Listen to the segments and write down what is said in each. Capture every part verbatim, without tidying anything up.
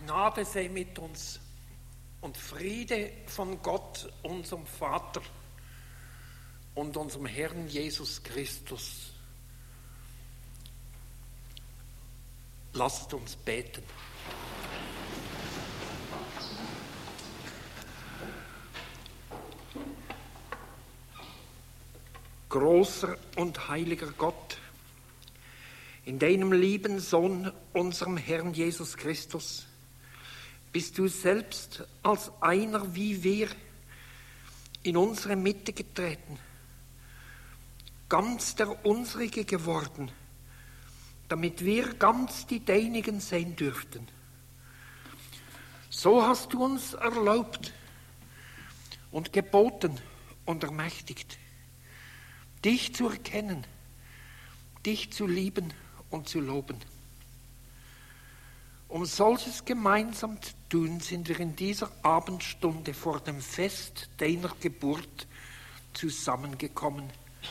Gnade sei mit uns und Friede von Gott, unserem Vater und unserem Herrn Jesus Christus. Lasst uns beten. Großer und heiliger Gott, in deinem lieben Sohn, unserem Herrn Jesus Christus, bist du selbst als einer wie wir in unsere Mitte getreten, ganz der unsrige geworden, damit wir ganz die Deinigen sein dürften. So hast du uns erlaubt und geboten und ermächtigt, dich zu erkennen, dich zu lieben und zu loben. Um solches gemeinsam zu tun, sind wir in dieser Abendstunde vor dem Fest deiner Geburt zusammengekommen.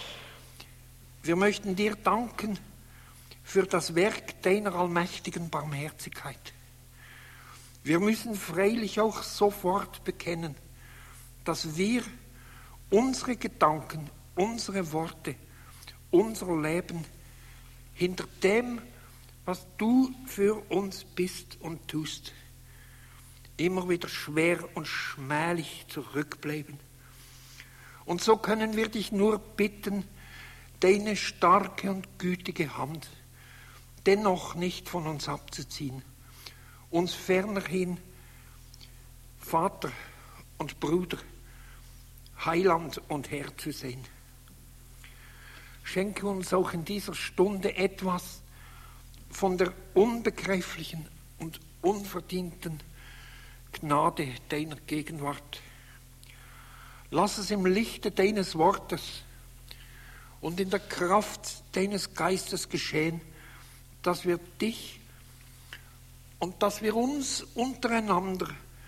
Wir möchten dir danken für das Werk deiner allmächtigen Barmherzigkeit. Wir müssen freilich auch sofort bekennen, dass wir unsere Gedanken, unsere Worte, unser Leben hinter dem, was du für uns bist und tust, immer wieder schwer und schmählich zurückbleiben. Und so können wir dich nur bitten, deine starke und gütige Hand dennoch nicht von uns abzuziehen, uns fernerhin Vater und Bruder, Heiland und Herr zu sehen. Schenke uns auch in dieser Stunde etwas von der unbegreiflichen und unverdienten Gnade deiner Gegenwart. Lass es im Lichte deines Wortes und in der Kraft deines Geistes geschehen, dass wir dich und dass wir uns untereinander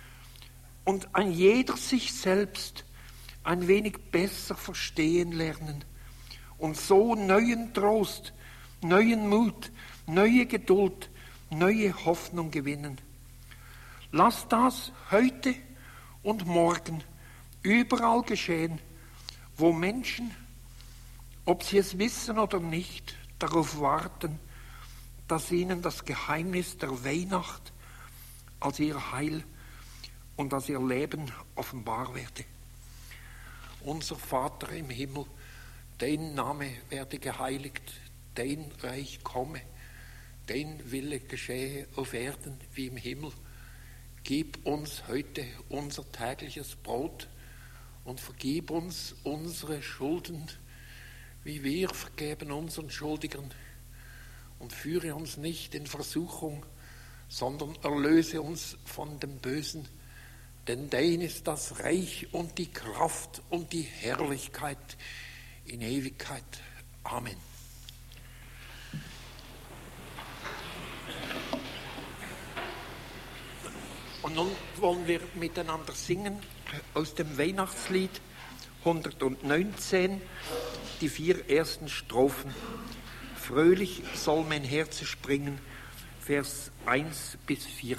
und ein jeder sich selbst ein wenig besser verstehen lernen und so neuen Trost, neuen Mut, neue Geduld, neue Hoffnung gewinnen. Lass das heute und morgen überall geschehen, wo Menschen, ob sie es wissen oder nicht, darauf warten, dass ihnen das Geheimnis der Weihnacht als ihr Heil und als ihr Leben offenbar werde. Unser Vater im Himmel, dein Name werde geheiligt, dein Reich komme, dein Wille geschehe auf Erden wie im Himmel. Gib uns heute unser tägliches Brot und vergib uns unsere Schulden, wie wir vergeben unseren Schuldigern. Und führe uns nicht in Versuchung, sondern erlöse uns von dem Bösen. Denn dein ist das Reich und die Kraft und die Herrlichkeit in Ewigkeit. Amen. Und nun wollen wir miteinander singen aus dem Weihnachtslied hundertneunzehn, die vier ersten Strophen. Fröhlich soll mein Herz springen, Vers eins bis vier.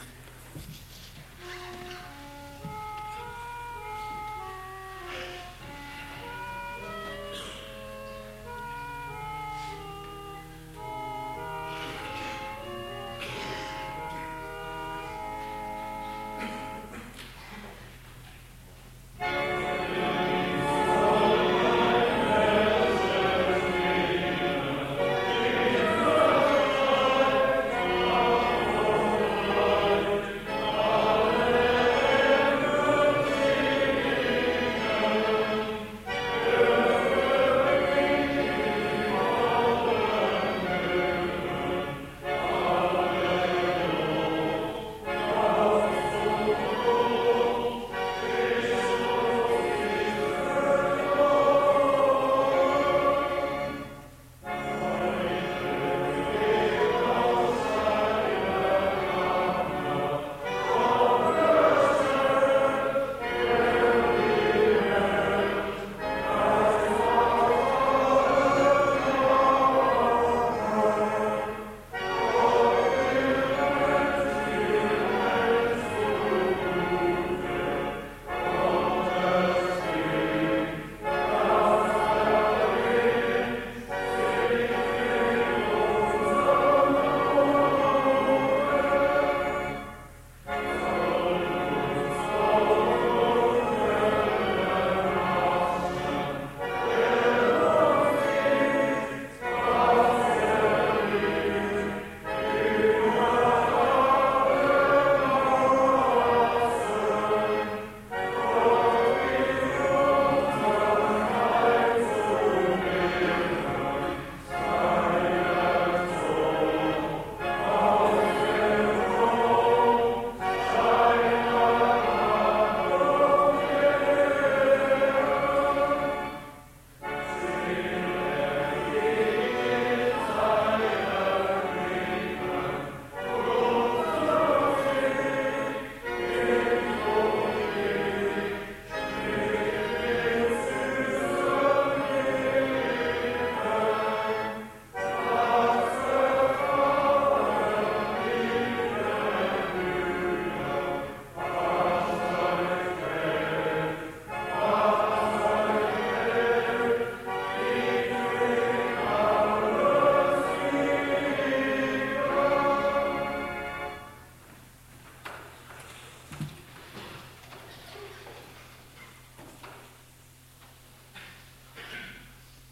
Oh,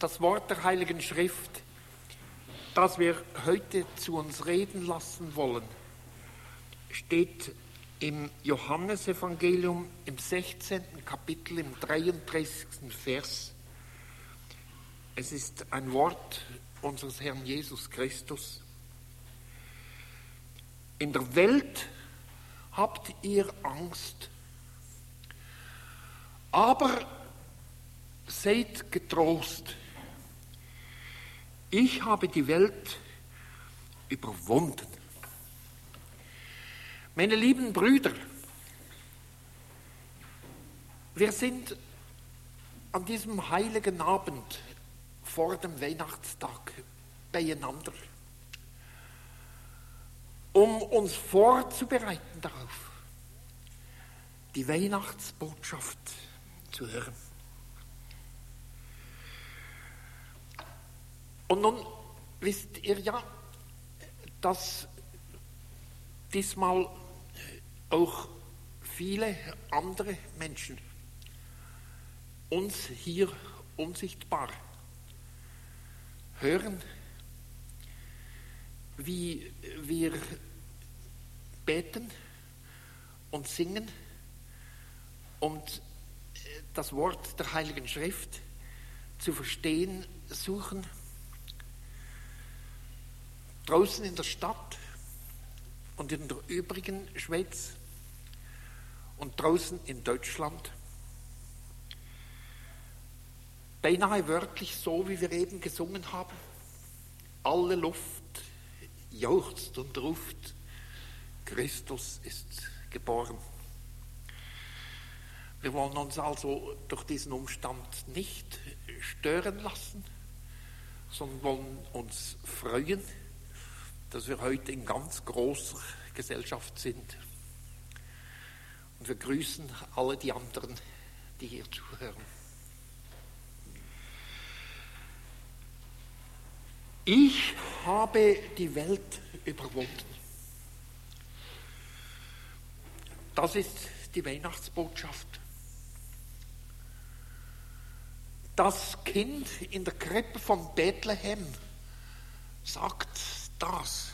Das Wort der Heiligen Schrift, das wir heute zu uns reden lassen wollen, steht im Johannesevangelium im sechzehnten Kapitel, im dreiunddreißigsten Vers. Es ist ein Wort unseres Herrn Jesus Christus. In der Welt habt ihr Angst, aber seid getrost. Ich habe die Welt überwunden. Meine lieben Brüder, wir sind an diesem heiligen Abend vor dem Weihnachtstag beieinander, um uns vorzubereiten darauf, die Weihnachtsbotschaft zu hören. Und nun wisst ihr ja, dass diesmal auch viele andere Menschen uns hier unsichtbar hören, wie wir beten und singen und das Wort der Heiligen Schrift zu verstehen suchen. Draußen in der Stadt und in der übrigen Schweiz und draußen in Deutschland. Beinahe wörtlich so, wie wir eben gesungen haben. Alle Luft jauchzt und ruft, Christus ist geboren. Wir wollen uns also durch diesen Umstand nicht stören lassen, sondern wollen uns freuen, dass wir heute in ganz großer Gesellschaft sind. Und wir grüßen alle die anderen, die hier zuhören. Ich habe die Welt überwunden. Das ist die Weihnachtsbotschaft. Das Kind in der Krippe von Bethlehem sagt das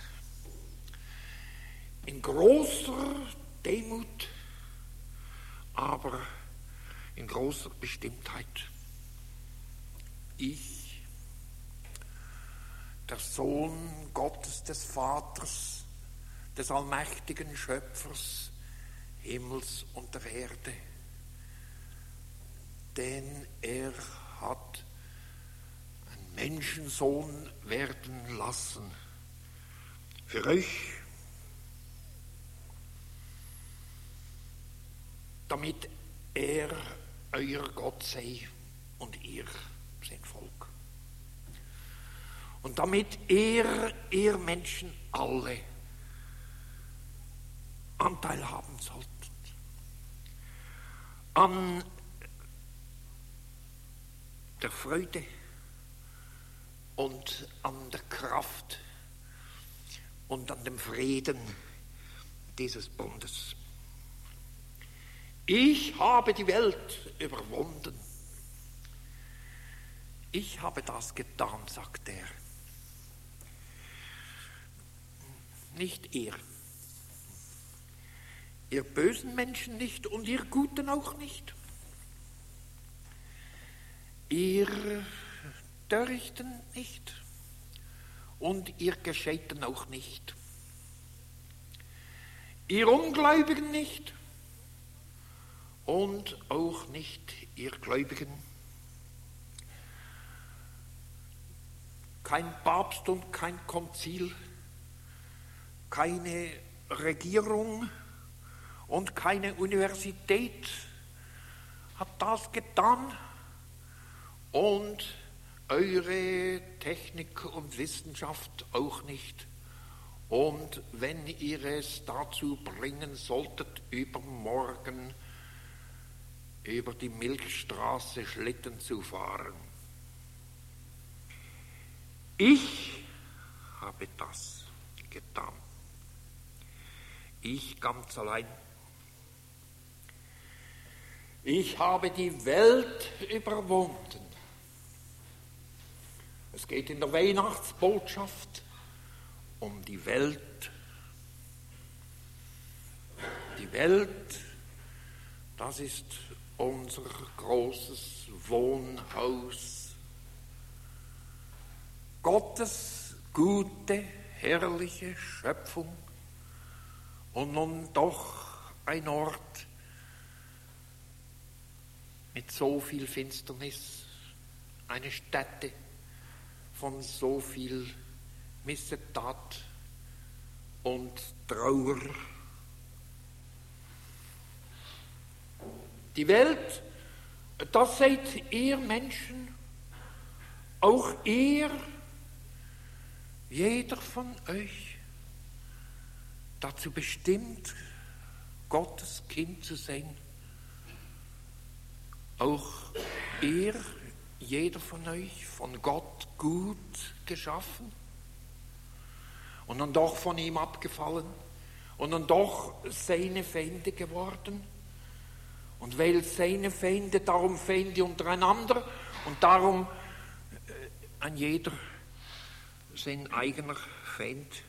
in großer Demut, aber in großer Bestimmtheit. Ich, der Sohn Gottes, des Vaters, des allmächtigen Schöpfers Himmels und der Erde, denn er hat einen Menschensohn werden lassen. Für euch, damit er euer Gott sei und ihr sein Volk. Und damit er, ihr Menschen alle Anteil haben sollten an der Freude und an der Kraft und an dem Frieden dieses Bundes. Ich habe die Welt überwunden. Ich habe das getan, sagt er. Nicht ihr. Ihr bösen Menschen nicht und ihr Guten auch nicht. Ihr Törichten nicht und ihr Gescheiten auch nicht. Ihr Ungläubigen nicht und auch nicht ihr Gläubigen. Kein Papst und kein Konzil, keine Regierung und keine Universität hat das getan und eure Technik und Wissenschaft auch nicht. Und wenn ihr es dazu bringen solltet, übermorgen über die Milchstraße Schlitten zu fahren. Ich habe das getan. Ich ganz allein. Ich habe die Welt überwunden. Es geht in der Weihnachtsbotschaft um die Welt. Die Welt, das ist unser großes Wohnhaus. Gottes gute, herrliche Schöpfung und nun doch ein Ort mit so viel Finsternis, eine Stätte von so viel Missetat und Trauer. Die Welt, das seid ihr Menschen, auch ihr, jeder von euch, dazu bestimmt, Gottes Kind zu sein. Auch ihr, jeder von euch, von Gott gut geschaffen und dann doch von ihm abgefallen und dann doch seine Feinde geworden. Und weil seine Feinde, darum Feinde untereinander und darum äh, ein jeder sein eigener Feind.